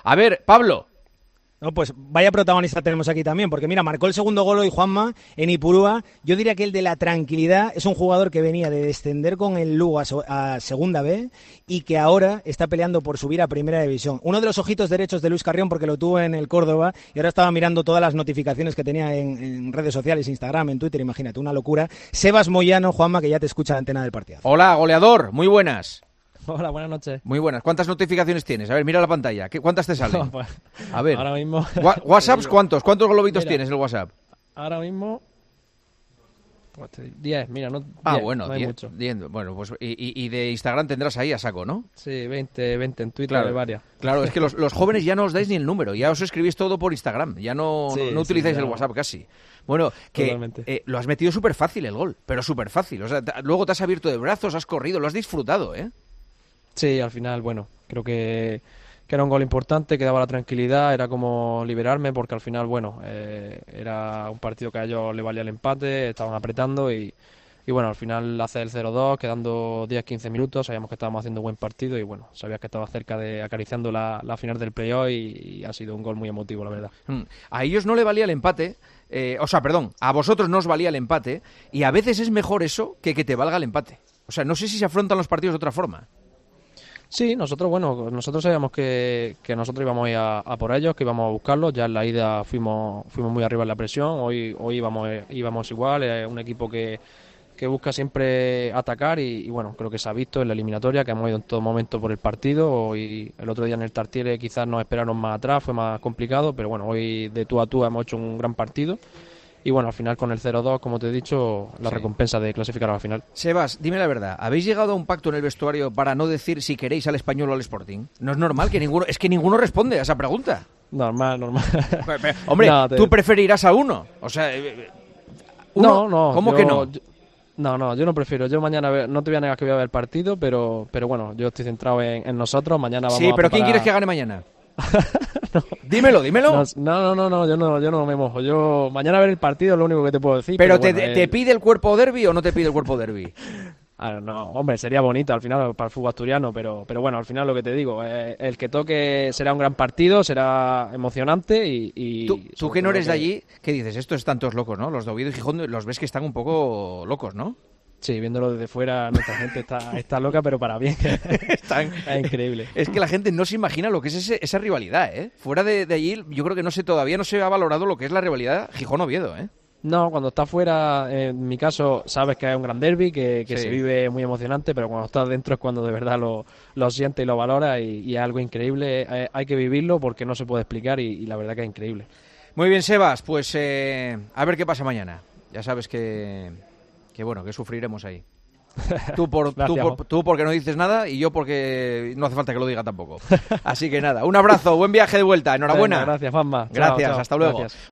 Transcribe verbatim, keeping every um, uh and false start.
A ver, Pablo. No, pues vaya protagonista tenemos aquí también, porque mira, marcó el segundo gol hoy Juanma en Ipurúa. Yo diría que el de la tranquilidad es un jugador que venía de descender con el Lugo a, so- a Segunda B y que ahora está peleando por subir a Primera División. Uno de los ojitos derechos de Luis Carrión, porque lo tuvo en el Córdoba y ahora estaba mirando todas las notificaciones que tenía en, en redes sociales, Instagram, en Twitter, imagínate, una locura. Sebas Moyano, Juanma, que ya te escucha la antena del partido. Hola, goleador, muy buenas. Hola, buenas noches. Muy buenas. ¿Cuántas notificaciones tienes? A ver, mira la pantalla. ¿Qué, ¿Cuántas te salen? No, pues, A ver. ahora mismo... Wa- ¿WhatsApps cuántos? ¿Cuántos globitos Mira, tienes en el WhatsApp? Ahora mismo... pues, diez, mira, no... Ah, diez, bueno, no hay diez, mucho. diez, bueno, pues y, y- y de Instagram tendrás ahí a saco, ¿no? Sí, veinte, veinte en Twitter, Claro, varias. claro, es que los, los jóvenes ya no os dais ni el número, ya os escribís todo por Instagram, ya no, Sí, no, no sí, utilizáis ya el no. WhatsApp casi. Bueno, que Totalmente. eh, lo has metido súper fácil el gol, pero súper fácil. O sea, te- luego te has abierto de brazos, has corrido, lo has disfrutado, ¿eh? Sí, al final, bueno, creo que, que era un gol importante, que daba la tranquilidad, era como liberarme, porque al final, bueno, eh, era un partido que a ellos le valía el empate, estaban apretando y, y bueno, al final hace el cero dos, quedando diez quince minutos, sabíamos que estábamos haciendo un buen partido y bueno, sabías que estaba cerca de acariciando la, la final del playoff y, y ha sido un gol muy emotivo, la verdad. Mm. A ellos no le valía el empate, eh, o sea, perdón, a vosotros no os valía el empate, y a veces es mejor eso que que te valga el empate. O sea, no sé si se afrontan los partidos de otra forma. Sí, nosotros, bueno, nosotros sabíamos que, que nosotros íbamos a ir a, a por ellos, que íbamos a buscarlos. Ya en la ida fuimos fuimos muy arriba en la presión. Hoy hoy íbamos íbamos igual. Es un equipo que, que busca siempre atacar y, y bueno, creo que se ha visto en la eliminatoria que hemos ido en todo momento por el partido. Hoy, el otro día en el Tartiere quizás nos esperaron más atrás, fue más complicado, pero bueno, hoy de tú a tú hemos hecho un gran partido. Y bueno, al final con el cero dos, como te he dicho, la Sí. recompensa de clasificar a la final. Sebas, dime la verdad, ¿habéis llegado a un pacto en el vestuario para no decir si queréis al Español o al Sporting? No es normal que ninguno, es que ninguno responde a esa pregunta. Normal, normal. Pero, pero, hombre, No, te- tú preferirás a uno. O sea, eh, uno, No, no. ¿cómo yo- que no? yo- no, no, yo no prefiero. Yo mañana ve- no te voy a negar que voy a ver el partido, pero, pero bueno, yo estoy centrado en, en nosotros. Mañana vamos Sí, a pero ¿quién preparar- quieres que gane mañana? Dímelo, dímelo. No, no, no, no, yo no, yo no me mojo. Yo mañana ver el partido es lo único que te puedo decir. pero Pero, te, bueno, te el- pide el cuerpo derbi o no te pide el cuerpo derbi? Ah, no, hombre, sería bonito al final para el fútbol asturiano, pero, pero bueno, al final lo que te digo, eh, el que toque será un gran partido, será emocionante y... y Tú, tú sobre que no todo eres de allí, ¿qué dices? Estos están todos locos, ¿no? Los de Oviedo y Gijón los ves que están un poco locos, ¿no? Sí, viéndolo desde fuera, nuestra gente está, está loca, pero para bien. Están... Es increíble. Es que la gente no se imagina lo que es ese- esa rivalidad, ¿eh? Fuera de, de allí, yo creo que no sé, todavía no se ha valorado lo que es la rivalidad Gijón-Oviedo, ¿eh? No, cuando estás fuera, en mi caso, sabes que es un gran derbi, que, que Sí. se vive muy emocionante, pero cuando estás dentro es cuando de verdad lo, lo sientes y lo valoras y, y es algo increíble. Eh, hay que vivirlo porque no se puede explicar y, y la verdad que es increíble. Muy bien, Sebas, pues eh, a ver qué pasa mañana. Ya sabes que, que bueno, que sufriremos ahí. Tú, por, tú, Gracias, por- tú porque no dices nada y yo porque no hace falta que lo diga tampoco. Así que nada, un abrazo, buen viaje de vuelta, enhorabuena. Venga, gracias, Juanma. Chao, Gracias, chao. hasta luego. Gracias.